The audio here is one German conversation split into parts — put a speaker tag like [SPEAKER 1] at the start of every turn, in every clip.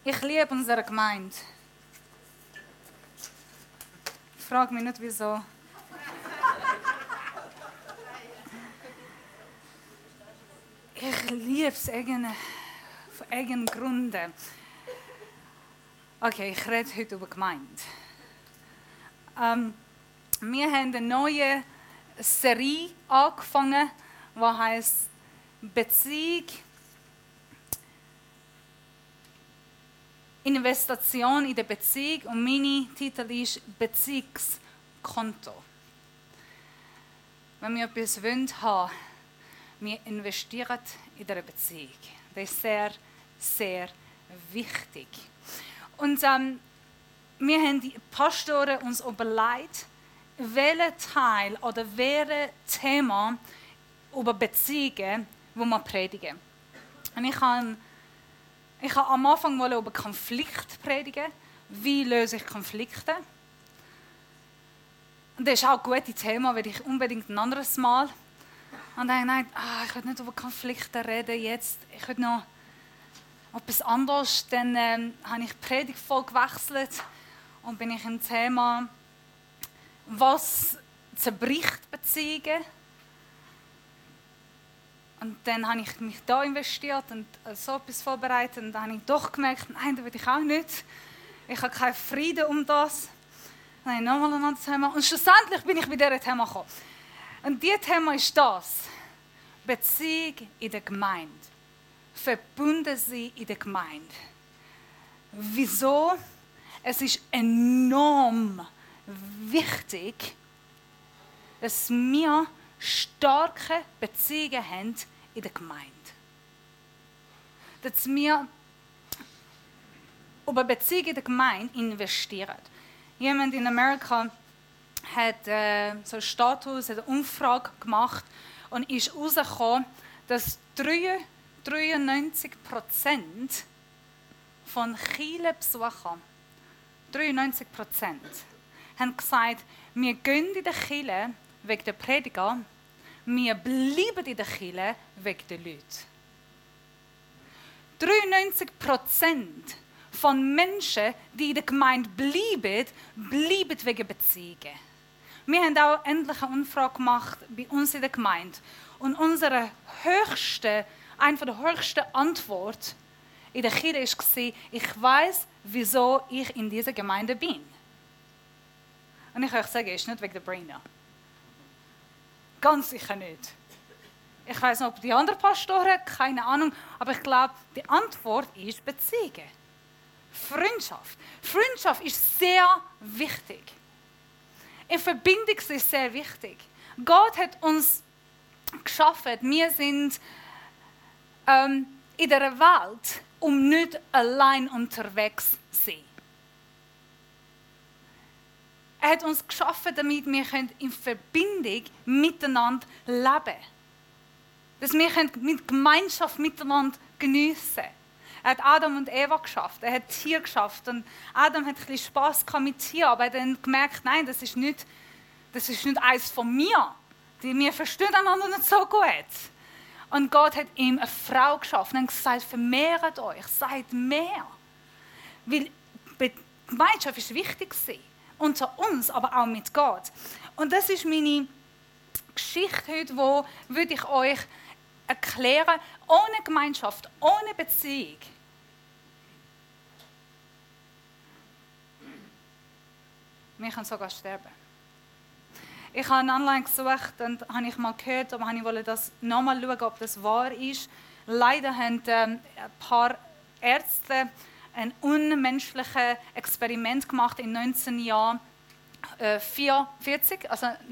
[SPEAKER 1] Ich liebe unsere Gemeinde. Ich frage mich nicht, wieso. Ich liebe es von eigenen Gründen. Okay, ich rede heute über Gemeinde. Wir haben eine neue Serie angefangen, die heisst Beziehung, Investition in der Beziehung, und mein Titel ist Beziehungskonto. Wenn wir etwas haben, wir investieren in der Beziehung. Das ist sehr, sehr wichtig. Und wir haben die Pastoren uns überlegt, welchen Teil oder welches Thema über Beziehungen, wo wir predigen. Und ich habe am Anfang mal über Konflikt predigen. Wie löse ich Konflikte? Und das ist auch ein gutes Thema, will ich unbedingt ein anderes Mal. Und dann habe ich gedacht, ich will nicht über Konflikte reden jetzt. Ich will noch etwas anderes. Dann habe ich die Predigt voll gewechselt und bin ich im Thema, was zerbricht Beziehungen. Und dann habe ich mich da investiert und so etwas vorbereitet. Und dann habe ich doch gemerkt, nein, das will ich auch nicht. Ich habe keinen Frieden um das. Dann habe ich nochmal ein anderes Thema. Und schlussendlich bin ich bei diesem Thema gekommen. Und dieses Thema ist das: Beziehung in der Gemeinde. Verbunden sein in der Gemeinde. Wieso? Es ist enorm wichtig, dass wir starke Beziehungen haben in der Gemeinde. Dass wir über Beziehungen in der Gemeinde investieren. Jemand in Amerika hat so einen Status, hat eine Umfrage gemacht und ist herausgekommen, dass 93% von Kirchenbesuchern, 93%, haben gesagt, wir gehen in die Kirche wegen der Prediger, wir bleiben in der Kirche wegen der Leute. 93% von Menschen, die in der Gemeinde bleiben wegen Beziehungen. Wir haben auch endlich eine Umfrage gemacht bei uns in der Gemeinde. Und eine der höchsten Antworten in der Kirche war, ich weiss, wieso ich in dieser Gemeinde bin. Und ich kann euch sagen, es ist nicht wegen der Brina. Ganz sicher nicht. Ich weiss nicht, ob die anderen Pastoren, keine Ahnung, aber ich glaube, die Antwort ist Beziehungen. Freundschaft. Freundschaft ist sehr wichtig. In Verbindung ist sehr wichtig. Gott hat uns geschaffen, wir sind in der Welt, um nicht allein unterwegs zu sein. Er hat uns geschaffen, damit wir in Verbindung miteinander leben können. Dass wir mit Gemeinschaft miteinander geniessen können. Er hat Adam und Eva geschafft, er hat Tiere geschafft. Und Adam hat ein bisschen Spass mit Tieren, aber er hat dann gemerkt, nein, das ist nicht eins von mir. Wir verstehen einander nicht so gut. Und Gott hat ihm eine Frau geschaffen und gesagt, vermehrt euch, seid mehr. Weil Gemeinschaft ist wichtig gewesen. Unter uns, aber auch mit Gott. Und das ist meine Geschichte heute, wo würde ich euch erklären, ohne Gemeinschaft, ohne Beziehung. Wir können sogar sterben. Ich habe online gesucht und habe ich mal gehört, aber ich wollte das nochmal schauen, ob das wahr ist. Leider haben ein paar Ärzte ein unmenschliches Experiment gemacht in 1940.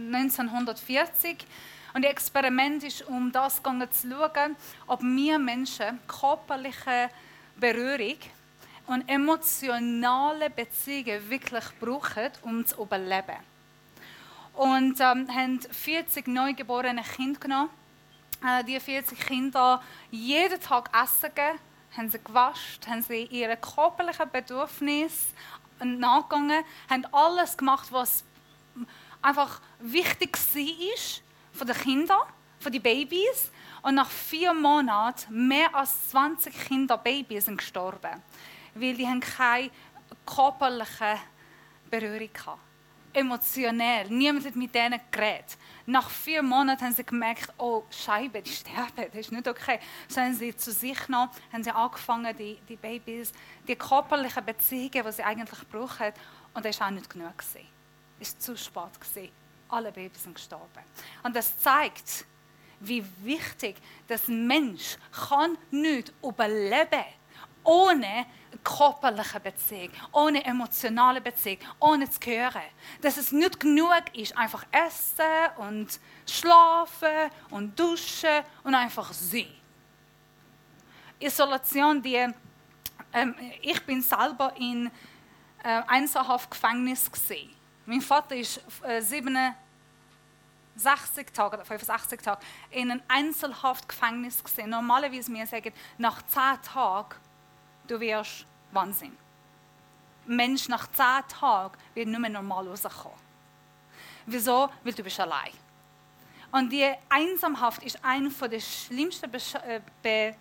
[SPEAKER 1] Und das Experiment ist, um das zu schauen, ob wir Menschen körperliche Berührung und emotionale Beziehungen wirklich brauchen, um zu überleben. Und haben 40 neugeborene Kinder genommen. Die 40 Kinder jeden Tag Essen gegeben, haben sie gewascht, haben sie ihre körperlichen Bedürfnisse nachgegangen, haben alles gemacht, was einfach wichtig war für die Kinder, für die Babys. Und nach 4 Monaten mehr als 20 Kinder, Babys sind gestorben. weil die haben keine körperliche Berührung gehabt. Emotionell. Niemand hat mit denen geredet. Nach 4 Monaten haben sie gemerkt, oh Scheibe, die sterben, das ist nicht okay. So haben sie zu sich genommen, haben sie angefangen, die Babys, die körperlichen Beziehungen, die sie eigentlich brauchen. Und das war auch nicht genug. Es war zu spät gewesen. Alle Babys sind gestorben. Und das zeigt, wie wichtig das Mensch kann nicht überleben ohne körperliche Beziehung, ohne emotionale Beziehung, ohne zu hören. Dass es nicht genug ist, einfach essen und schlafen und duschen und einfach sein. Isolation, ich bin selber in Einzelhaftgefängnis gewesen. Mein Vater ist 67 Tage oder 85 Tage in einem Einzelhaftgefängnis gewesen. Normalerweise wir sagen, nach 10 Tagen du wirst Wahnsinn. Ein Mensch nach 10 Tagen wird nicht mehr normal rauskommen. Wieso? Weil du bist allein. Und die Einsamhaft ist eine der schlimmsten Bestrafungen,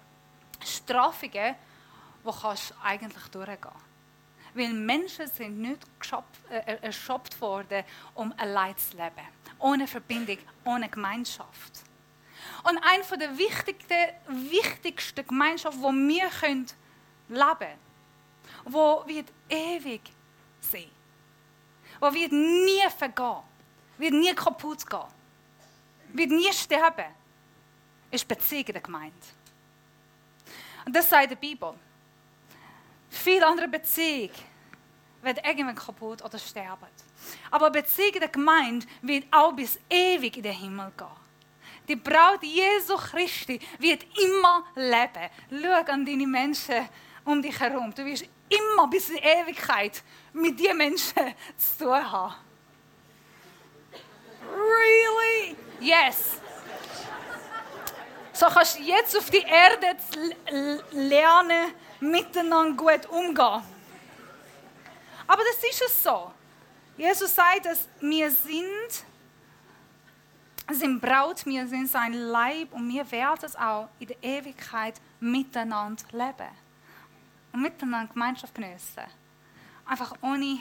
[SPEAKER 1] die kannst eigentlich durchgehen kannst. Weil Menschen sind nicht erschöpft worden, um allein zu leben. Ohne Verbindung, ohne Gemeinschaft. Und eine der wichtigsten Gemeinschaften, die wir leben können, wo wird ewig sein, wo wird nie vergehen, wird nie kaputt gehen, wird nie sterben, ist Beziehung der Gemeinde. Und das sagt die Bibel. Viele andere Beziehungen werden irgendwann kaputt oder sterben. Aber Beziehung der Gemeinde wird auch bis ewig in den Himmel gehen. Die Braut Jesu Christi wird immer leben. Schau an deine Menschen um dich herum. Du wirst immer bis in Ewigkeit mit diesen Menschen zu tun haben. Really? Yes. So kannst du jetzt auf die Erde lernen, miteinander gut umgehen. Aber das ist es so. Jesus sagt, dass wir sind Braut, wir sind sein Leib und wir werden es auch in der Ewigkeit miteinander leben. Und miteinander Gemeinschaft geniessen. Einfach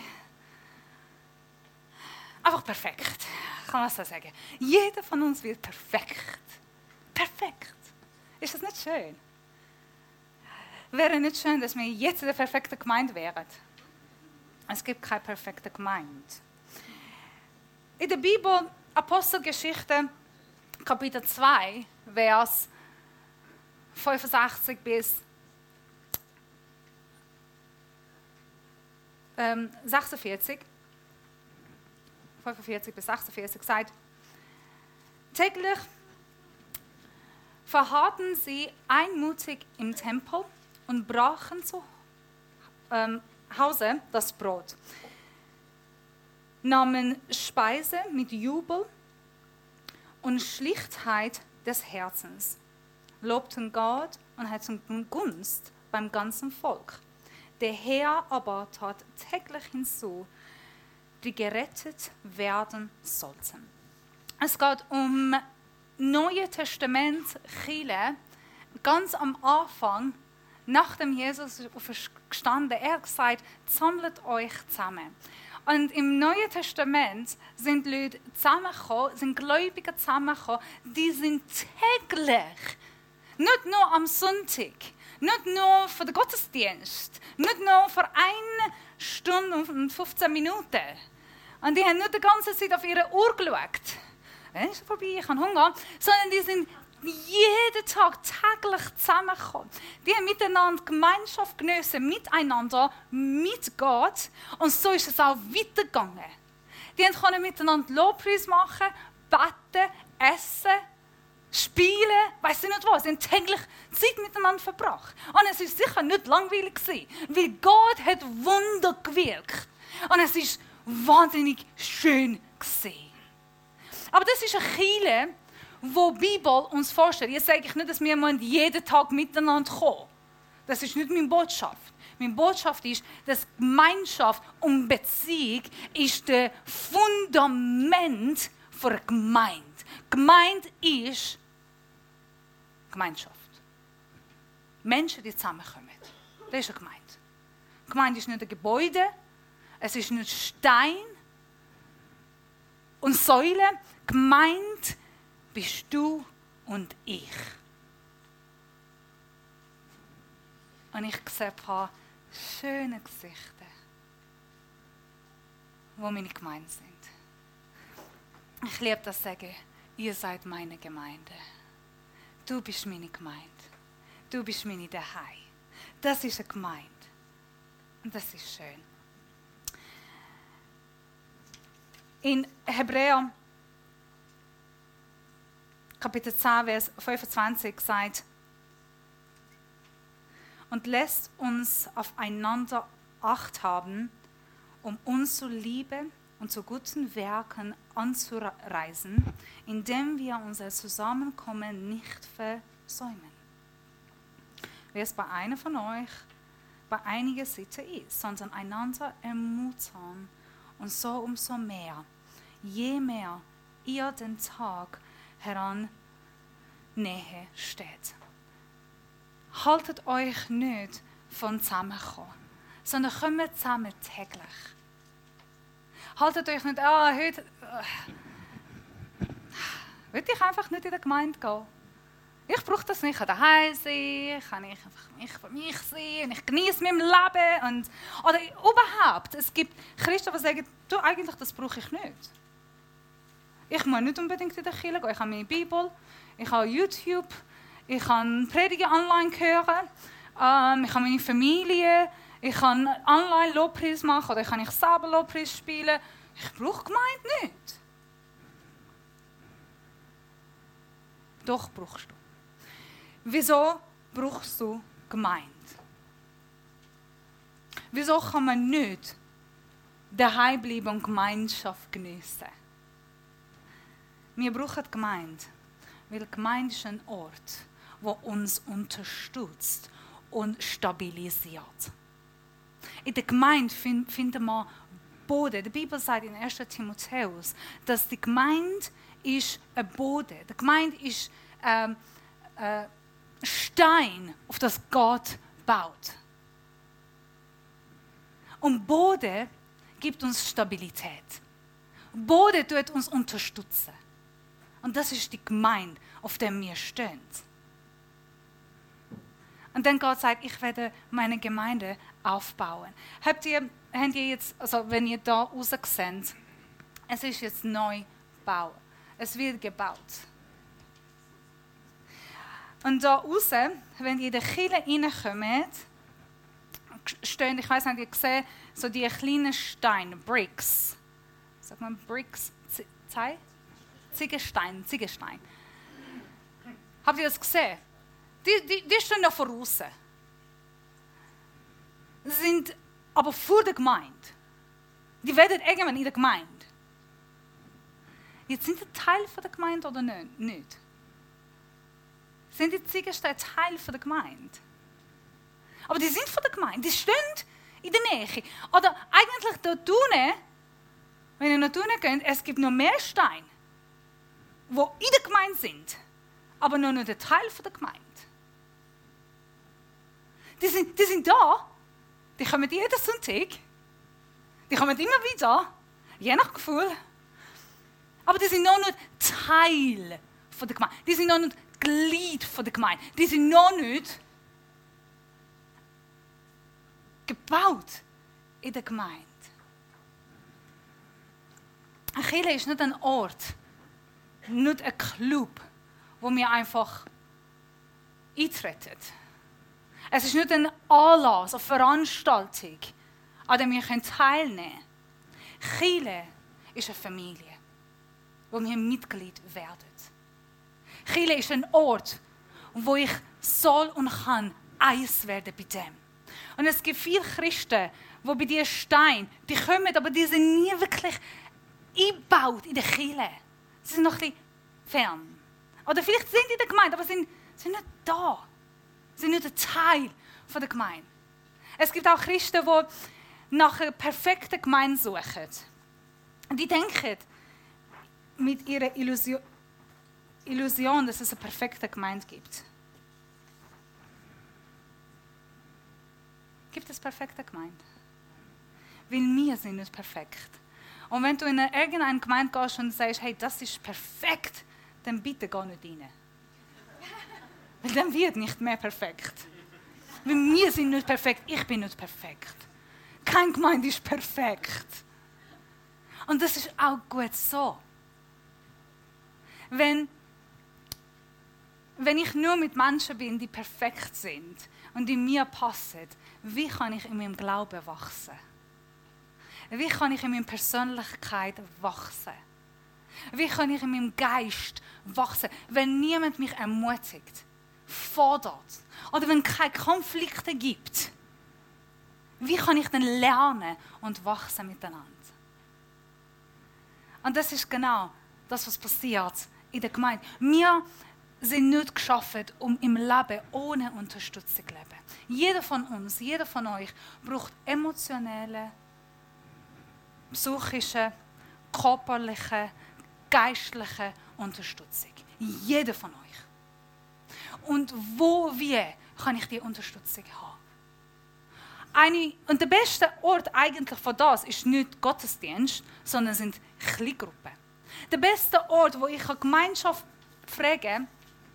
[SPEAKER 1] perfekt. Kann man so sagen. Jeder von uns wird perfekt. Perfekt. Ist das nicht schön? Wäre nicht schön, dass wir jetzt in der perfekten Gemeinde wären? Es gibt keine perfekte Gemeinde. In der Bibel, Apostelgeschichte, Kapitel 2, Vers 65 bis 45 bis 46 sagt, täglich verharrten sie einmutig im Tempel und brachen zu Hause das Brot, nahmen Speise mit Jubel und Schlichtheit des Herzens, lobten Gott und hatten Gunst beim ganzen Volk. Der Herr aber tat täglich hinzu, die gerettet werden sollten. Es geht um Neue Testament Chile, ganz am Anfang, nachdem Jesus gestanden, er hat gesagt, sammelt euch zusammen. Und im Neuen Testament sind Leute zusammengekommen, sind Gläubige zusammengekommen, die sind täglich, nicht nur am Sonntag, nicht nur für den Gottesdienst, nicht nur für 1 Stunde und 15 Minuten. Und die haben nicht die ganze Zeit auf ihre Uhr geschaut. Es ist vorbei, ich habe Hunger. Sondern die sind jeden Tag täglich zusammengekommen. Die haben miteinander Gemeinschaft genossen, miteinander, mit Gott. Und so ist es auch weitergegangen. Die konnten miteinander Lobpreis machen, beten, essen, spielen, weiss ich nicht was. Sie haben täglich Zeit miteinander verbracht. Und es war sicher nicht langweilig, weil Gott hat Wunder gewirkt. Und es war wahnsinnig schön gewesen. Aber das ist eine Kirche, wo die Bibel uns vorstellt. Jetzt sage ich nicht, dass wir jeden Tag miteinander kommen. Das ist nicht meine Botschaft. Meine Botschaft ist, dass Gemeinschaft und Beziehung ist das Fundament für Gemeinde. Gemeinde ist Gemeinschaft. Menschen, die zusammenkommen. Das ist eine Gemeinde. Gemeinde ist nicht ein Gebäude, es ist nicht Stein und Säule. Gemeinde bist du und ich. Und ich sehe ein paar schöne Gesichter, wo meine Gemeinde sind. Ich liebe das sagen, ihr seid meine Gemeinde. Du bist meine Gemeinde. Du bist meine Daheim. Das ist eine Gemeinde. Und das ist schön. In Hebräer Kapitel 10, Vers 25 sagt, und lässt uns aufeinander Acht haben, um uns zu Liebe und zu guten Werken anzureisen, indem wir unser Zusammenkommen nicht versäumen. Wie es bei einer von euch bei einiger Sitte ist, sondern einander ermuntern und so umso mehr, je mehr ihr den Tag heran näher steht. Haltet euch nicht von zusammenkommen, sondern kommt zusammen täglich. Haltet euch nicht, heute will ich einfach nicht in der Gemeinde gehen. Ich brauche das nicht, ich kann daheim sein, kann ich einfach für mich sein und ich genieße mein Leben. Oder überhaupt, es gibt Christen, die sagen, du, eigentlich das brauche ich nicht. Ich muss nicht unbedingt in der Kirche gehen, ich habe meine Bibel, ich habe YouTube, ich kann Predigen online hören, ich habe meine Familie, ich kann online Lobpreis machen oder kann ich selber Lobpreis spielen. Ich brauche Gemeinde nicht. Doch brauchst du. Wieso brauchst du Gemeinde? Wieso kann man nicht daheim bleiben und Gemeinschaft genießen? Wir brauchen Gemeinde, weil Gemeinde ist ein Ort, der uns unterstützt und stabilisiert. In der Gemeinde finden wir Boden. Die Bibel sagt in 1. Timotheus, dass die Gemeinde ist ein Boden. Die Gemeinde ist Stein, auf das Gott baut. Und Boden gibt uns Stabilität. Boden tut uns unterstützen. Und das ist die Gemeinde, auf der wir stehen. Und dann Gott sagt, ich werde meine Gemeinde aufbauen. Habt ihr jetzt, also wenn ihr da raus seht, es ist jetzt neu gebaut. Es wird gebaut. Und da raus, wenn ihr in die Kirche reinkommt, stehen, ich weiss nicht, ihr seht, so die kleinen Steine, Bricks. Sagt man Bricks? Ziegelstein. Habt ihr das gesehen? Die stehen da voraus. Sie sind aber vor der Gemeinde. Die werden irgendwann in der Gemeinde. Jetzt sind sie Teil von der Gemeinde oder nicht? Sind die Ziegelsteine Teil von der Gemeinde? Aber die sind von der Gemeinde, die stehen in der Nähe. Oder eigentlich dort unten, wenn ihr nach unten geht, es gibt noch mehr Steine, die in der Gemeinde sind, aber noch nicht ein Teil von der Gemeinde. Die sind da, die kommen jeden Sonntag, die kommen immer wieder, je nach Gefühl, aber die sind noch nicht Teil von der Gemeinde, die sind noch nicht Glied von der Gemeinde, die sind noch nicht gebaut in der Gemeinde. Eine Kirche ist nicht ein Ort, nicht ein Club, wo wir einfach eintreten. Es ist nicht ein Anlass, eine Veranstaltung, an der wir teilnehmen können. Kirche ist eine Familie, wo wir Mitglied werden. Kirche ist ein Ort, wo ich soll und kann eins werden bei dem. Und es gibt viele Christen, die bei diesen Steinen, die kommen, aber die sind nie wirklich eingebaut in der Kirche. Sie sind noch ein bisschen fern. Oder vielleicht sind sie in der Gemeinde, aber sind nicht da. Sie sind nicht ein Teil von der Gemeinde. Es gibt auch Christen, die nach einer perfekten Gemeinde suchen. Die denken mit ihrer Illusion, dass es eine perfekte Gemeinde gibt. Gibt es perfekte Gemeinde? Weil wir sind nicht perfekt. Und wenn du in irgendeine Gemeinde gehst und sagst, hey, das ist perfekt, dann bitte geh nicht rein. Weil dann wird nicht mehr perfekt. Weil wir sind nicht perfekt, ich bin nicht perfekt. Keine Gemeinde ist perfekt. Und das ist auch gut so. Wenn ich nur mit Menschen bin, die perfekt sind und die mir passen, wie kann ich in meinem Glauben wachsen? Wie kann ich in meiner Persönlichkeit wachsen? Wie kann ich in meinem Geist wachsen, wenn niemand mich ermutigt, fordert oder wenn es keine Konflikte gibt? Wie kann ich dann lernen und wachsen miteinander? Und das ist genau das, was passiert in der Gemeinde. Wir sind nicht geschaffen, um im Leben ohne Unterstützung zu leben. Jeder von uns, jeder von euch braucht emotionelle, psychische, körperliche, geistliche Unterstützung. Jeder von euch. Und wie kann ich diese Unterstützung haben? Und der beste Ort eigentlich für das ist nicht Gottesdienst, sondern sind Kleingruppen. Der beste Ort, wo ich eine Gemeinschaft präge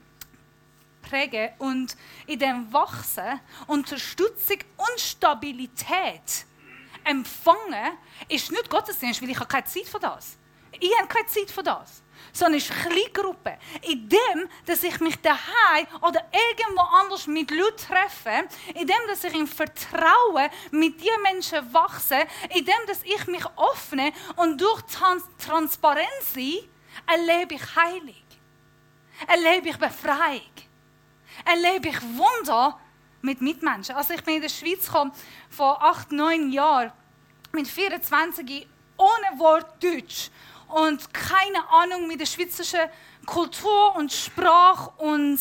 [SPEAKER 1] und in dem wachsen, Unterstützung und Stabilität empfangen, ist nicht Gottesdienst, weil ich habe keine Zeit für das. Ich habe keine Zeit für das. Sondern es ist eine Kleingruppe. In dem, dass ich mich daheim oder irgendwo anders mit Leuten treffe, in dem, dass ich im Vertrauen mit diesen Menschen wachse, in dem, dass ich mich öffne und durch Transparenz erlebe ich Heilung. Erlebe ich Befreiung. Erlebe ich Wunder mit Mitmenschen. Also ich bin in der Schweiz gekommen, vor 8, 9 Jahren, mit 24, ohne Wort Deutsch. Und keine Ahnung mit der schweizerischen Kultur und Sprache und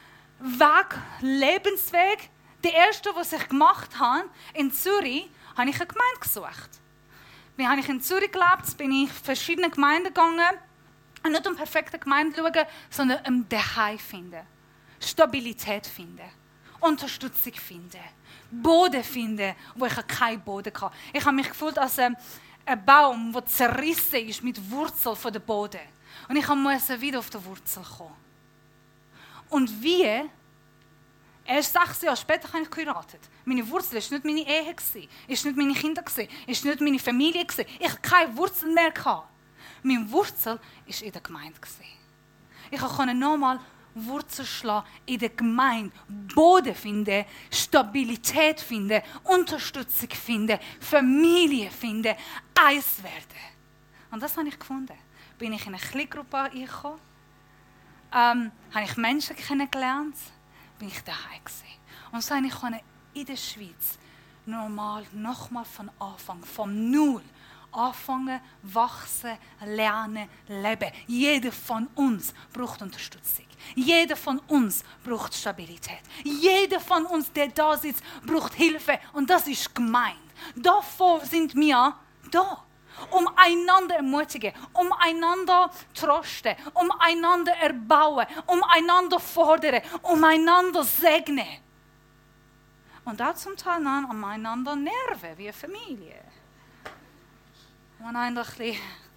[SPEAKER 1] Lebensweg. Der erste, was ich gemacht habe, in Zürich, habe ich eine Gemeinde gesucht. Wie habe ich in Zürich gelebt, bin ich in verschiedene Gemeinden gegangen. Und nicht um perfekte Gemeinden zu schauen, sondern um daheim finden. Stabilität finden. Unterstützung finden. Boden finden, wo ich keinen Boden hatte. Ich habe mich gefühlt als ein Baum, der zerrissen ist mit Wurzeln von dem Boden. Und ich musste wieder auf die Wurzel kommen. Und wie? Erst 6 Jahre später habe ich geheiratet. Meine Wurzel war nicht meine Ehe, war nicht meine Kinder, war nicht meine Familie. Ich hatte keine Wurzeln mehr. Meine Wurzel war in der Gemeinde. Ich konnte nochmal Wurzeln schlagen in der Gemeinde, Boden finden, Stabilität finden, Unterstützung finden, Familie finden, eins werden. Und das habe ich gefunden. Bin ich in eine Kleingruppe gekommen, habe ich Menschen kennengelernt, bin ich daheim gewesen. Und so konnte ich in der Schweiz nochmal von Anfang, vom Null, anfangen, wachsen, lernen, leben. Jeder von uns braucht Unterstützung. Jeder von uns braucht Stabilität. Jeder von uns, der da sitzt, braucht Hilfe. Und das ist gemeint. Davor sind wir da. Um einander ermutigen, um einander trösten, um einander erbauen, um einander fordern, um einander segnen. Und auch zum Teil an einander nerven, wie eine Familie. Und ein bisschen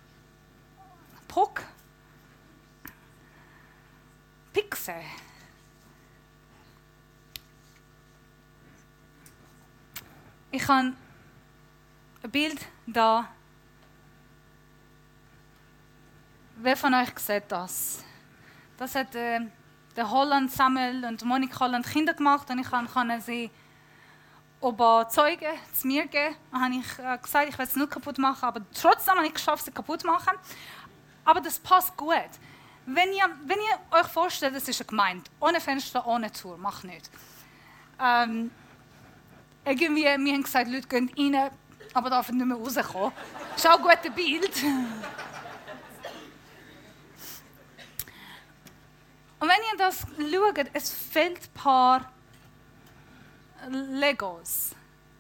[SPEAKER 1] Pixel. Ich habe ein Bild da. Wer von euch sieht das? Das hat der Holland, Samuel und Monika Holland Kinder gemacht und ich kann sie überzeugen, zu mir geben. Dann habe ich gesagt, ich will es nicht kaputt machen, aber trotzdem habe ich geschafft, sie kaputt zu machen. Aber das passt gut. Wenn ihr euch vorstellt, das ist eine Gemeinde, ohne Fenster, ohne Tür, macht nicht. Irgendwie, wir haben gesagt, Leute gehen rein, aber dürfen nicht mehr rauskommen. Das ist auch ein gutes Bild. Und wenn ihr das schaut, es fehlt ein paar Legos.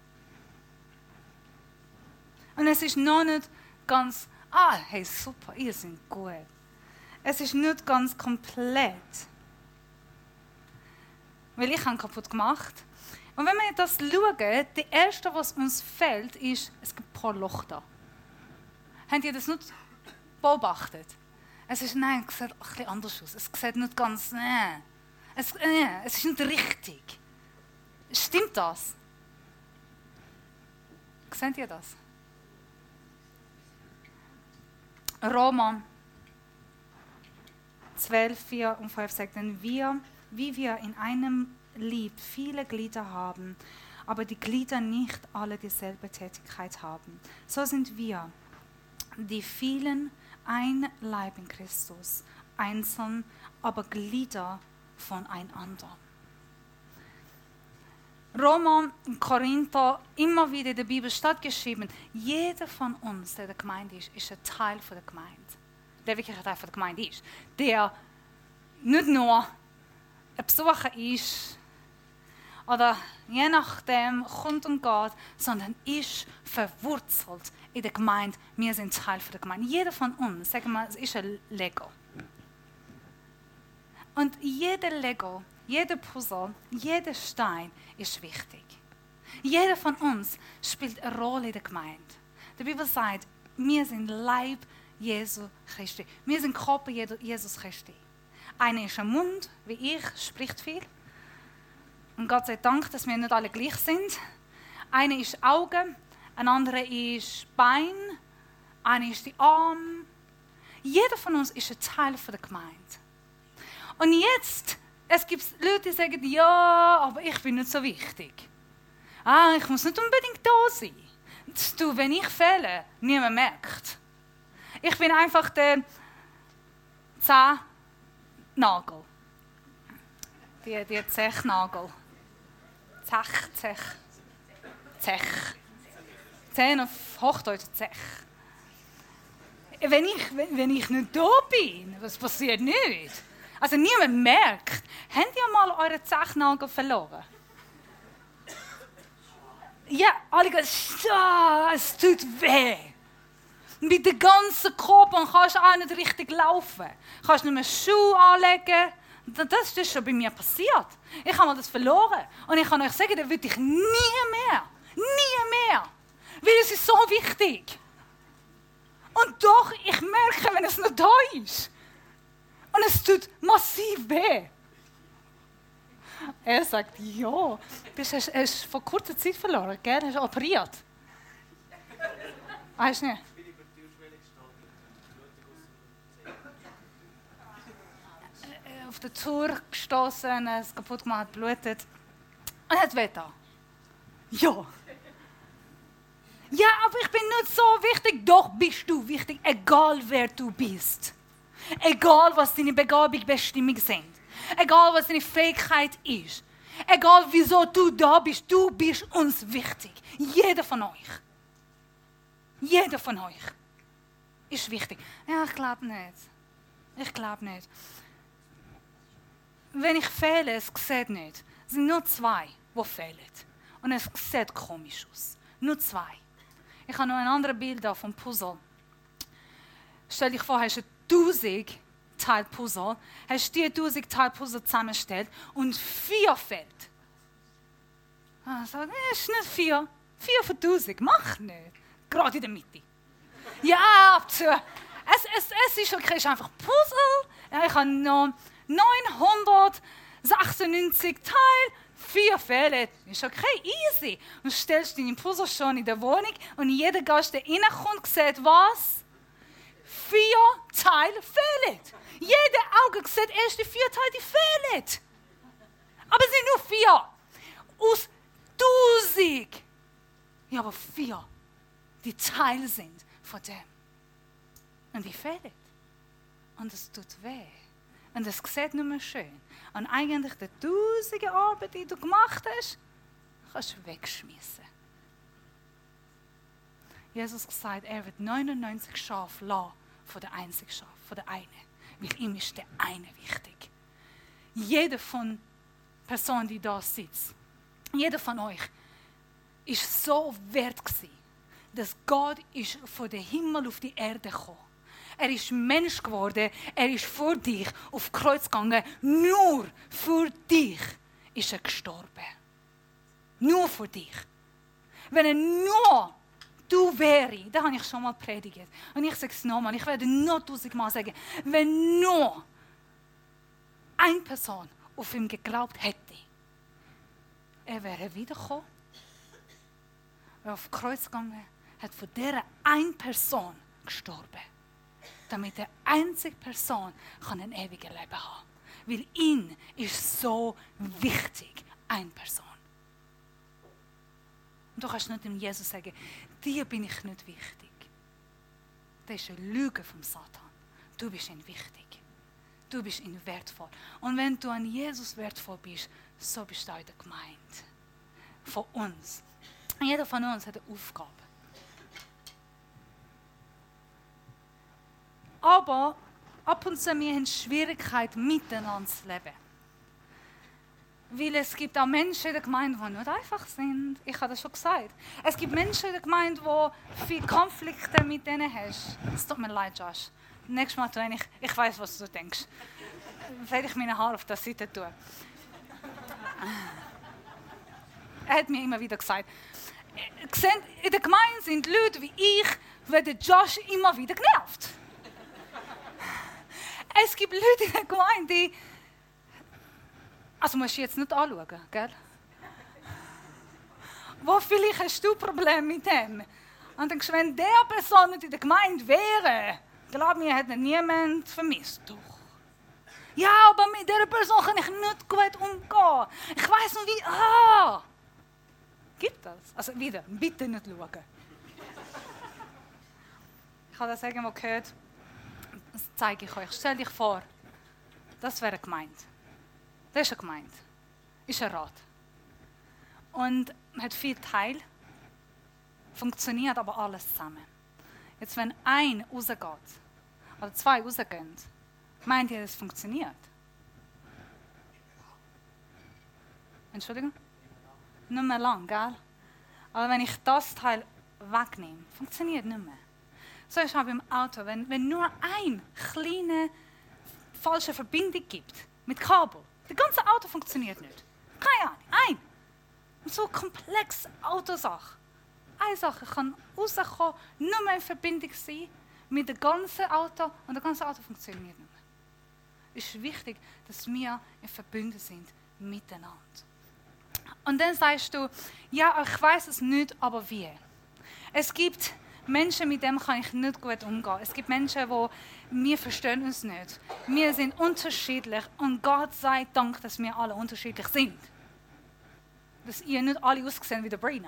[SPEAKER 1] Und es ist noch nicht ganz, hey super, ihr seid gut. Es ist nicht ganz komplett. Weil ich habe kaputt gemacht. Und wenn wir das schauen, das Erste, was uns fällt, ist, es gibt ein paar Loch da. Habt ihr das nicht beobachtet? Es sieht ein bisschen anders aus. Es sieht nicht ganz, es ist nicht richtig. Stimmt das? Seht ihr das? Roma 12, 4 und 5 sagt, denn wie wir in einem Leib viele Glieder haben, aber die Glieder nicht alle dieselbe Tätigkeit haben. So sind wir, die vielen, ein Leib in Christus, einzeln, aber Glieder voneinander. Roma und Korinther, immer wieder in der Bibel steht geschrieben, jeder von uns, der Gemeinde ist ein Teil von der Gemeinde. Der wirklich ein Teil von der Gemeinde ist. Der nicht nur ein Besucher ist, oder je nachdem kommt und geht, sondern ist verwurzelt in der Gemeinde. Wir sind Teil von der Gemeinde. Jeder von uns, sagen wir, es ist ein Lego. Und jeder Lego, jeder Puzzle, jeder Stein ist wichtig. Jeder von uns spielt eine Rolle in der Gemeinde. Die Bibel sagt, wir sind Leib Jesu Christi. Wir sind Körper Jesus Christi. Einer ist ein Mund, wie ich, spricht viel. Und Gott sei Dank, dass wir nicht alle gleich sind. Einer ist Augen, ein anderer ist Bein, einer ist die Arm. Jeder von uns ist ein Teil der Gemeinde. Und jetzt, es gibt Leute, die sagen, ja, aber ich bin nicht so wichtig. Ich muss nicht unbedingt da sein. Du, wenn ich fehle, niemand merkt. Ich bin einfach der Zehennagel. Die Zechnagel. Zech. Zehn auf Hochdeutsch, Zech. Wenn ich nicht da bin, was passiert nicht? Also niemand merkt. Habt ihr mal euren Zechnagel verloren? Ja, alle sagen, es tut weh. Mit dem ganzen Körper und kannst auch nicht richtig laufen. Kannst nicht mehr Schuhe anlegen. Das ist schon bei mir passiert. Ich habe mal das verloren. Und ich kann euch sagen, das würde ich nie mehr. Weil es ist so wichtig. Und doch, ich merke, wenn es noch da ist. Und es tut massiv weh. Er sagt, ja, du hast vor kurzer Zeit verloren, gell? Hast du operiert? Weißt du nicht? Auf der Tour gestoßen, es kaputt gemacht, blutet. Und hat weh da. Ja. Ja, aber ich bin nicht so wichtig. Doch bist du wichtig, egal wer du bist. Egal was deine Begabung, Bestimmung sind. Egal was deine Fähigkeit ist. Egal wieso du da bist, du bist uns wichtig. Jeder von euch. Jeder von euch ist wichtig. Ja, ich glaube nicht. Wenn ich fehle, es sieht nicht. Es sind nur 2, die fehlen. Und es sieht komisch aus. Nur 2. Ich habe noch ein anderes Bild vom Puzzle. Stell dich vor, hast du 1000 Teil Puzzle, hast die 1000 Teil Puzzle zusammengestellt und 4 fehlt. Es ist nicht 4. 4 von 1000, mach nicht. Gerade in der Mitte. Ja, es ist okay, es ist einfach Puzzle. Ja, ich habe noch 996 Teile, 4 fehlen. Ist okay, easy. Und stellst deine Puzzle schon in der Wohnung und jeder Gast, der reinkommt, sieht was? 4 Teile fehlen. Jeder Auge sieht erst die 4 Teile, die fehlen. Aber es sind nur 4. Aus 1000. Ja, aber 4, die Teile sind von dem. Und die fehlen. Und es tut weh. Und es sieht nicht mehr schön. Und eigentlich die 1000 Arbeit, die du gemacht hast, kannst du wegschmissen. Jesus sagt, er wird 99 Schafe lassen von der einzigen Schaf, von der einen. Weil ihm ist der eine wichtig. Jede von Personen, die da sitzt, jeder von euch, ist so wert gewesen, dass Gott ist von dem Himmel auf die Erde gekommen. Er ist Mensch geworden, er ist für dich auf Kreuz gegangen, nur für dich ist er gestorben. Nur für dich. Wenn er nur du wäre, das habe ich schon mal predigt. Und ich sage es nochmal, ich werde noch 1000-mal sagen, wenn nur eine Person auf ihn geglaubt hätte, er wäre wiedergekommen, er auf das Kreuz gegangen, hat von dieser einen Person gestorben, damit die einzige Person ein ewiges Leben haben kann. Weil ihn ist so wichtig, eine Person. Und du kannst nicht dem Jesus sagen, dir bin ich nicht wichtig. Das ist eine Lüge vom Satan. Du bist ihm wichtig. Du bist ihm wertvoll. Und wenn du an Jesus wertvoll bist, so bist du auch in der Gemeinde. Von uns. Jeder von uns hat eine Aufgabe. Aber ab und zu wir haben Schwierigkeiten, miteinander zu leben. Weil es gibt auch Menschen in der Gemeinde, die nicht einfach sind. Ich habe das schon gesagt. Es gibt Menschen in der Gemeinde, die viele Konflikte mit denen hast. Es tut mir leid, Josh. Nächstes Mal tue ich weiß, was du denkst. Werde ich meine Haare auf der Seite tun. Er hat mir immer wieder gesagt, in der Gemeinde sind Leute wie ich, werden Josh immer wieder genervt. Es gibt Leute in der Gemeinde, die... Also musst du jetzt nicht anschauen, gell? Wo vielleicht hast du Probleme mit dem? Und denkst, wenn der Person nicht in der Gemeinde wäre, glaub mir, hätte niemand vermisst. Doch. Ja, aber mit dieser Person kann ich nicht gut umgehen. Ich weiss noch wie... Gibt das? Also wieder, bitte nicht schauen. Ich habe das irgendwo gehört. Das zeige ich euch. Stell dich vor, das wäre eine Gemeinde. Das ist eine Gemeinde. Ist ein Rat. Und hat viel Teil. Funktioniert aber alles zusammen. Jetzt, wenn ein rausgeht, oder zwei rausgehen, meint ihr, das funktioniert? Entschuldigung? Nicht mehr lang, gell? Aber wenn ich das Teil wegnehme, funktioniert nicht mehr. So ist auch beim Auto, wenn nur eine kleine falsche Verbindung gibt mit Kabel, das ganze Auto funktioniert nicht. Keine Ahnung, ein. Und so komplexe Autosache. Eine Sache kann rauskommen, nur mehr in Verbindung sein mit dem ganzen Auto und das ganze Auto funktioniert nicht mehr. Es ist wichtig, dass wir in Verbindung sind miteinander. Und dann sagst du, ja, ich weiß es nicht, aber wie? Es gibt Menschen, mit denen kann ich nicht gut umgehen. Es gibt Menschen, wir verstehen uns nicht. Wir sind unterschiedlich und Gott sei Dank, dass wir alle unterschiedlich sind. Dass ihr nicht alle aussehen wie der Brina.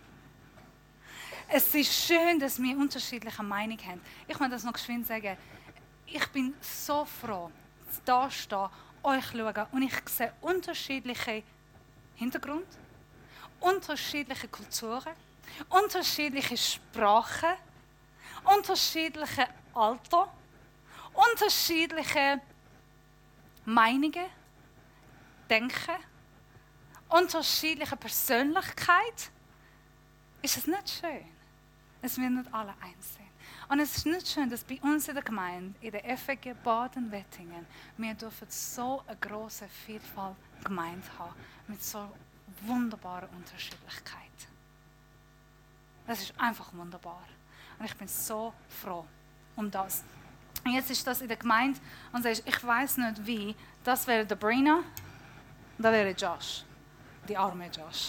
[SPEAKER 1] Es ist schön, dass wir unterschiedliche Meinungen haben. Ich möchte das noch geschwind sagen. Ich bin so froh, da stehen, euch schauen und ich sehe unterschiedliche Hintergrund, unterschiedliche Kulturen, unterschiedliche Sprachen, unterschiedliche Alter, unterschiedliche Meinungen, Denken, unterschiedliche Persönlichkeit. Ist es nicht schön, dass wir nicht alle eins sind? Und es ist nicht schön, dass bei uns in der Gemeinde, in der FG Baden-Wettingen, wir dürfen so eine grosse Vielfalt Gemeinde haben, mit so wunderbarer Unterschiedlichkeit. Das ist einfach wunderbar. Und ich bin so froh um das. Und jetzt ist das in der Gemeinde und sagst, ich weiß nicht wie, das wäre der Brina, das wäre Josh. Die arme Josh.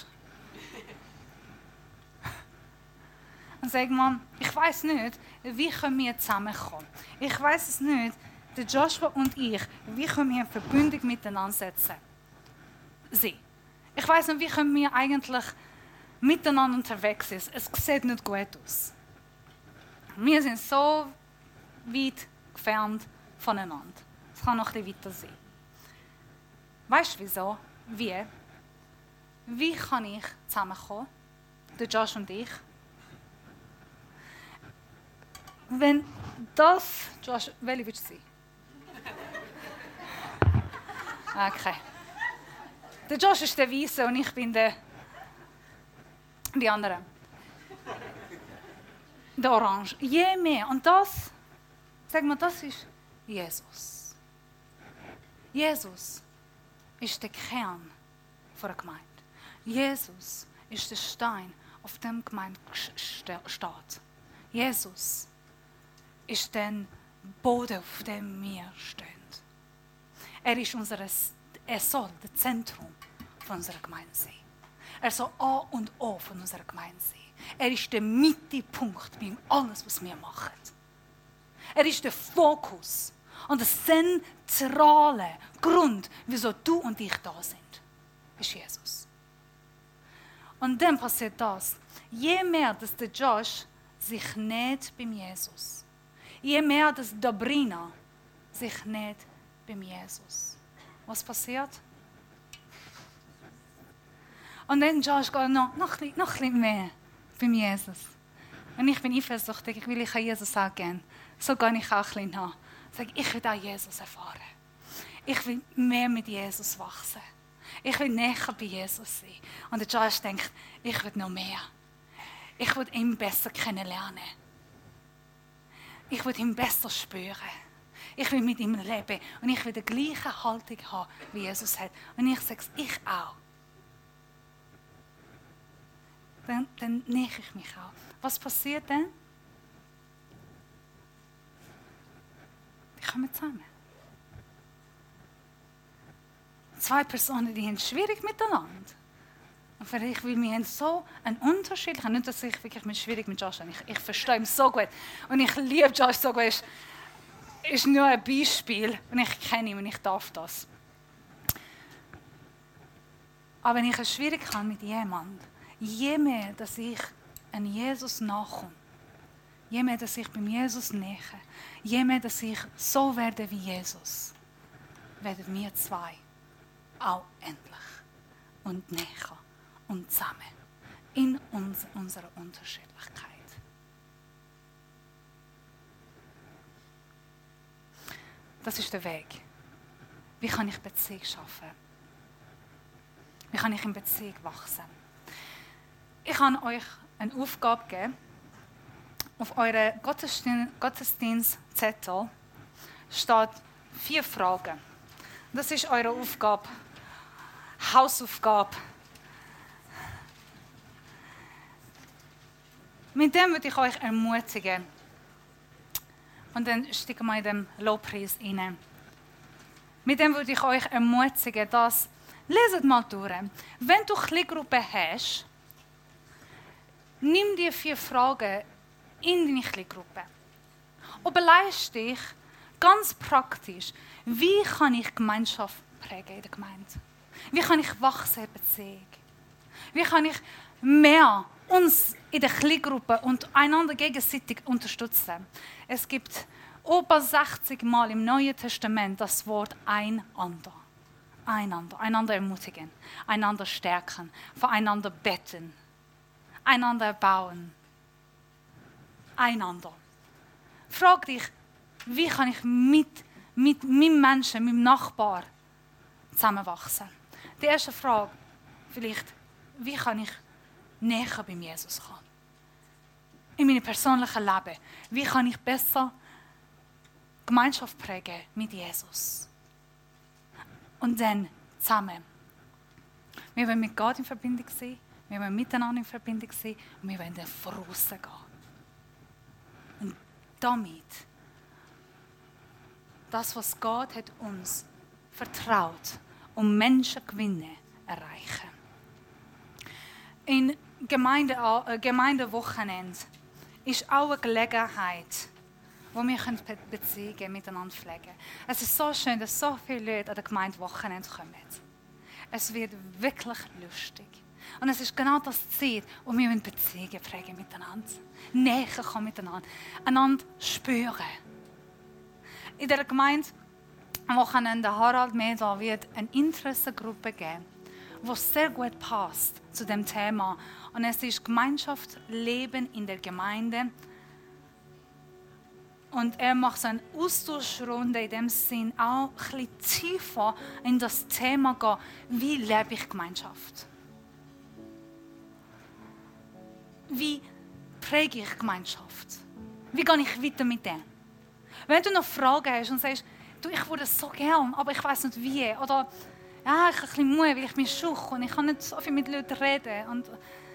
[SPEAKER 1] Und sag man, ich weiß nicht, wie können wir zusammenkommen. Ich weiß es nicht, der Joshua und ich, wie können wir in Verbindung miteinander setzen. Ich weiß nicht, wie können wir eigentlich miteinander unterwegs sein. Es sieht nicht gut aus. Wir sind so weit entfernt voneinander. Es kann noch ein bisschen weiter sein. Weißt du wieso? Wie? Wie kann ich zusammenkommen? Der Josh und ich. Wenn das... Josh, welche willst du sein? Okay. Der Josh ist der Weiße und ich bin die andere. Der Orange. Je mehr. Und das, sag mal, das ist Jesus. Jesus ist der Kern der Gemeinde. Jesus ist der Stein, auf dem die Gemeinde steht. Jesus ist der Boden, auf dem wir stehen. Er soll das Zentrum von unserer Gemeinde sein. Er soll A und O von unserer Gemeinde sein. Er ist der Mittelpunkt bei alles, was wir machen. Er ist der Fokus und der zentrale Grund, wieso du und ich da sind, ist Jesus. Und dann passiert das. Je mehr, dass der Josh sich näht beim Jesus, je mehr, dass Dobrina sich näht beim Jesus. Was passiert? Und dann Josh geht noch ein bisschen mehr beim Jesus. Und ich bin eifersüchtig, ich will Jesus auch gerne. So gehe ich auch ein bisschen nach. Ich sage, ich will auch Jesus erfahren. Ich will mehr mit Jesus wachsen. Ich will näher bei Jesus sein. Und der Josh denkt, ich will noch mehr. Ich will ihn besser kennenlernen. Ich will ihn besser spüren. Ich will mit ihm leben. Und ich will die gleiche Haltung haben, wie Jesus hat. Und ich sage es, ich auch. Dann nähe ich mich auch. Was passiert dann? Die kommen zusammen. Zwei Personen, die haben schwierig miteinander. Und vielleicht, weil wir haben so einen Unterschied. Ich habe nicht, dass ich wirklich schwierig mit Josh habe. Ich verstehe ihn so gut. Und ich liebe Josh so gut. Ist nur ein Beispiel. Und ich kenne ihn und ich darf das. Aber wenn ich eine Schwierigkeit habe mit jemandem, je mehr, dass ich an Jesus nachkomme, je mehr, dass ich beim Jesus nähe, je mehr, dass ich so werde wie Jesus, werden wir zwei auch endlich und näher und zusammen in unserer Unterschiedlichkeit. Das ist der Weg. Wie kann ich Beziehung schaffen? Wie kann ich in Beziehung wachsen? Ich kann euch eine Aufgabe geben. Auf eurem Gottesdienstzettel steht 4 Fragen. Das ist eure Aufgabe, Hausaufgabe. Mit dem würde ich euch ermutigen. Und dann steigen wir in den Lobpreis rein. Mit dem würde ich euch ermutigen, dass, leset mal durch. Wenn du Kleingruppen hast, nimm die 4 Fragen in deine Kleingruppe. Überlegst dich ganz praktisch, wie kann ich Gemeinschaft prägen in der Gemeinde? Wie kann ich wachsen in Beziehung? Wie kann ich mehr uns in der Kleingruppe und einander gegenseitig unterstützen? Es gibt über 60 Mal im Neuen Testament das Wort einander. Einander ermutigen, einander stärken, füreinander beten, einander bauen. Einander. Frag dich, wie kann ich mit meinem Menschen, meinem Nachbar zusammenwachsen? Die erste Frage, vielleicht, wie kann ich näher bei Jesus kommen? In meinem persönlichen Leben. Wie kann ich besser Gemeinschaft prägen mit Jesus? Und dann zusammen. Wir wollen mit Gott in Verbindung sein, wir wollen miteinander in Verbindung sein und wir wollen dann voraus gehen. Und damit, das, was Gott hat uns vertraut, um Menschengewinne erreichen. In Gemeindewochenende ist auch eine Gelegenheit, wo wir Beziehungen miteinander pflegen können. Es ist so schön, dass so viele Leute an der Gemeindewochenende kommen. Es wird wirklich lustig. Und es ist genau das Ziel, wo wir Beziehungen pflegen miteinander. Näher kommen miteinander. Einander spüren. In der Gemeinde am Wochenende Harald Meda wird eine Interessengruppe geben, die sehr gut passt zu dem Thema. Und es ist Gemeinschaft, Leben in der Gemeinde. Und er macht so eine Austauschrunde in dem Sinn auch ein bisschen tiefer in das Thema gehen, wie lebe ich Gemeinschaft? Wie präge ich Gemeinschaft? Wie gehe ich weiter mit dem? Wenn du noch Fragen hast und sagst, du, ich würde so gern, aber ich weiß nicht wie. Oder ja, ich habe ein bisschen Mühe, weil ich mich schuch und ich kann nicht so viel mit Leuten reden. Und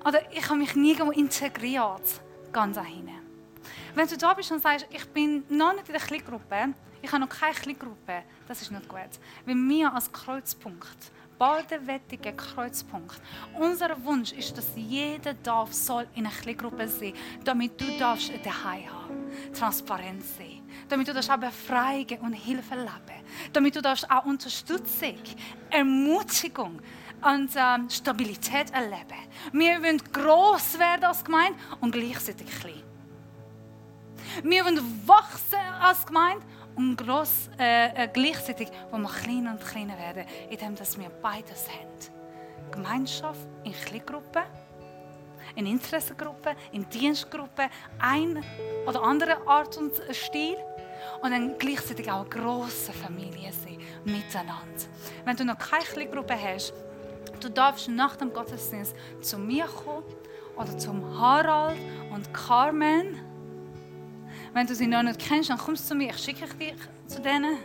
[SPEAKER 1] Oder ich habe mich nirgendwo integriert, ganz dahin. Wenn du da bist und sagst, ich bin noch nicht in der Kleingruppe, ich habe noch keine Kleingruppe, das ist nicht gut. Weil wir als Kreuzpunkt, baldenwettiger Kreuzpunkt, unser Wunsch ist, dass jeder soll in einer Kleingruppe sein, damit du darfst ein Zuhause haben, Transparenz sein, damit du darfst auch Befreiung und Hilfe leben, damit du darfst auch Unterstützung, Ermutigung und Stabilität erleben. Wir wollen gross werden als Gemeinde und gleichzeitig klein. Wir wollen wachsen als Gemeinde und gleichzeitig wollen wir kleiner und kleiner werden, indem wir beides haben. Gemeinschaft in Kleingruppen, in Interessengruppen, in Dienstgruppen, ein oder andere Art und Stil. Und dann gleichzeitig auch eine grosse Familie sein, miteinander. Wenn du noch keine Kleingruppe hast, du darfst nach dem Gottesdienst zu mir kommen oder zum Harald und Carmen. Wenn du sie noch nicht kennst, dann kommst du zu mir, ich schicke dich zu denen.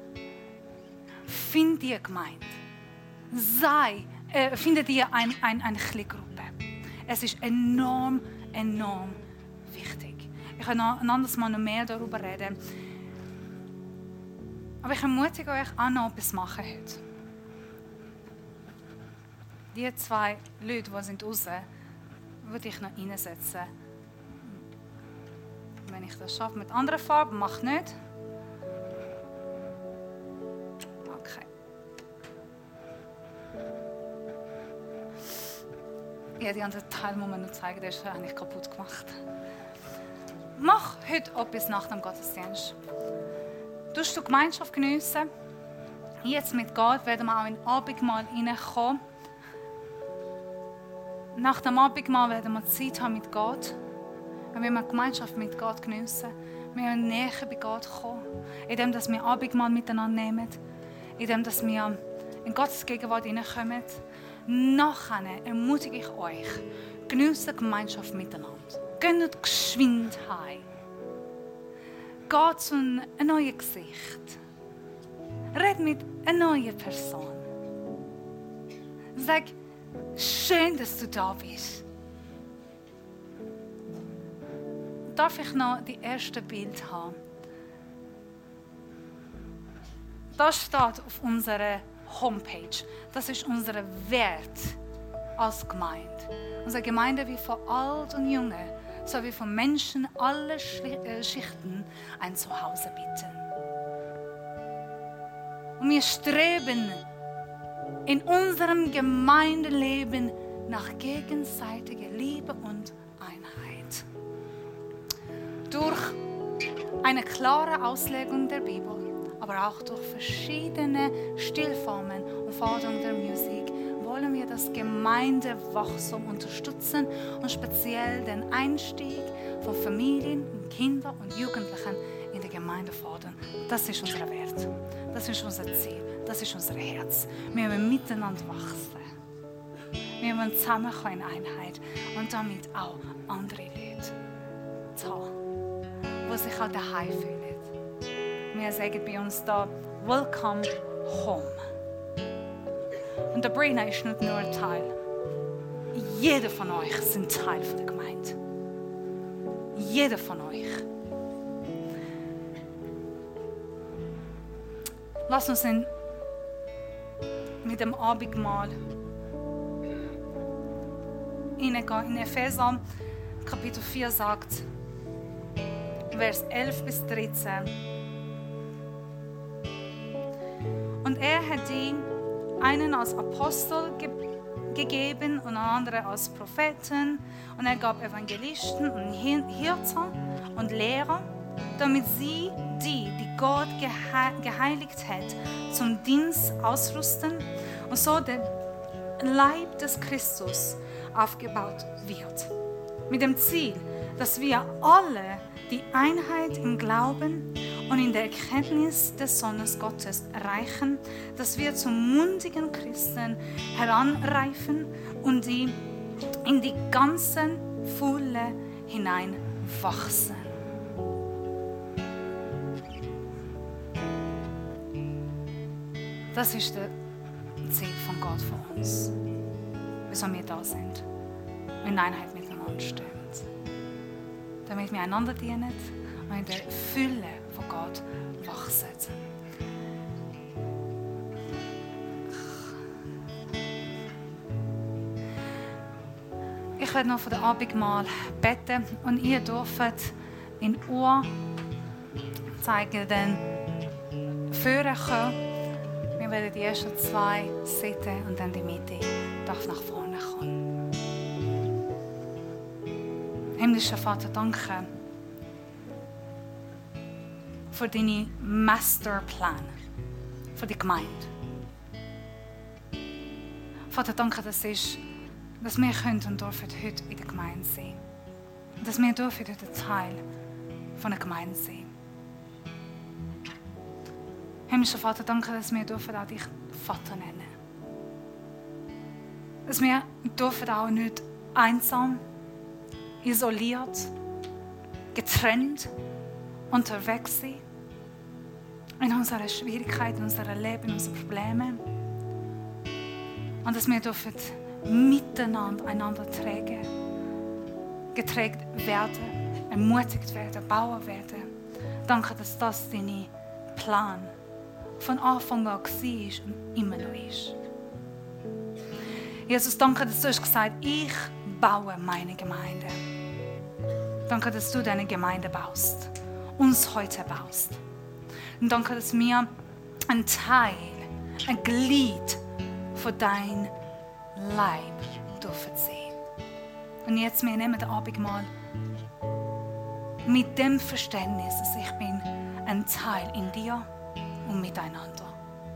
[SPEAKER 1] Find dir Gemeinde. Finde dir eine Kleingruppe. Es ist enorm wichtig. Ich kann noch ein anderes Mal noch mehr darüber reden. Aber ich ermutige euch auch noch etwas machen heute. Die 2 Leute, die sind raus, würde ich noch reinsetzen. Wenn ich das schaffe mit anderen Farben, mach nicht. Okay. Ja, die anderen Teil muss man noch zeigen, der ist eigentlich kaputt gemacht. Mach heute etwas nach dem Gottesdienst. Du Gemeinschaft geniessen. Jetzt mit Gott werden wir auch in Abendmahl reinkommen. Nach dem Abendmahl werden wir Zeit haben mit Gott. Und wir wollen Gemeinschaft mit Gott geniessen. Wir wollen näher bei Gott kommen. Indem wir Abendmahl miteinander nehmen. Indem wir in Gottes Gegenwart hineinkommen. Nachher ermutige ich euch, geniessen Gemeinschaft miteinander. Geht nicht geschwind heim. Geht zu einem neuen Gesicht. Red mit einer neuen Person. Sag, schön, dass du da bist. Darf ich noch die erste Bild haben? Das steht auf unserer Homepage. Das ist unser Wert als Gemeinde. Unsere Gemeinde wie von alt und junge, sowie von Menschen aller Schichten ein Zuhause bieten. Und wir streben in unserem Gemeindeleben nach gegenseitiger Liebe und Einheit. Durch eine klare Auslegung der Bibel, aber auch durch verschiedene Stilformen und Forderungen der Musik wollen wir das Gemeindewachstum unterstützen und speziell den Einstieg von Familien, Kindern und Jugendlichen in die Gemeinde fordern. Das ist unser Wert, das ist unser Ziel, das ist unser Herz. Wir wollen miteinander wachsen. Wir wollen zusammenkommen in Einheit und damit auch andere Leute zu haben, die sich auch daheim fühlen. Wir sagen bei uns da, Welcome home. Und der Brina ist nicht nur ein Teil. Jeder von euch ist ein Teil der Gemeinde. Jeder von euch. Lass uns mit dem Abendmahl hineingehen. In Epheser Kapitel 4 sagt, Vers 11 bis 13. Und er hat ihn einen als Apostel gegeben und einen anderen als Propheten. Und er gab Evangelisten und Hirten und Lehrer, damit sie die Gott geheiligt hat, zum Dienst ausrüsten und so der Leib des Christus aufgebaut wird. Mit dem Ziel, dass wir alle die Einheit im Glauben und in der Erkenntnis des Sohnes Gottes erreichen, dass wir zum mündigen Christen heranreifen und in die ganzen Fülle hinein wachsen. Das ist das Ziel von Gott für uns, wieso wir da sind. in Einheit miteinander stehen. Damit wir einander dienen und in der Fülle von Gott wachsen. Ich werde noch für den Abendmahl beten und ihr dürft in Uhr zeigen, dann führen können. Wir werden die ersten 2 sitzen und dann die Mitte darf nach vorne kommen. Himmlischer Vater, danke für deinen Masterplan für die Gemeinde. Vater, danke, dass wir können und dürfen heute in der Gemeinde sein. Dass wir dürfen heute Teil von der Gemeinde sein. Himmlischer Vater, danke, dass wir dürfen auch dich Vater nennen. Dass wir dürfen auch nicht einsam, isoliert, getrennt unterwegs sein. In unserer Schwierigkeit, in unserem Leben, in unseren Problemen. Und dass wir dürfen miteinander einander tragen, getragen werden, ermutigt werden, bauen werden. Danke, dass das dein Plan von Anfang an war und immer noch ist. Jesus, danke, dass du hast gesagt, ich baue meine Gemeinde. Danke, dass du deine Gemeinde baust, uns heute baust. Und danke, dass wir ein Teil, ein Glied von deinem Leib dürfen sein. Und jetzt, wir nehmen den Abendmahl mit dem Verständnis, dass ich bin ein Teil in dir und miteinander.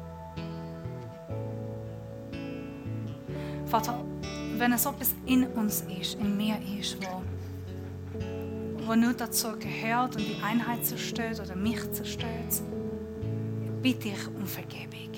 [SPEAKER 1] Vater, wenn es etwas in uns ist, in mir ist, wo nur dazu gehört und die Einheit zerstört oder mich zerstört, bitte ich um Vergebung.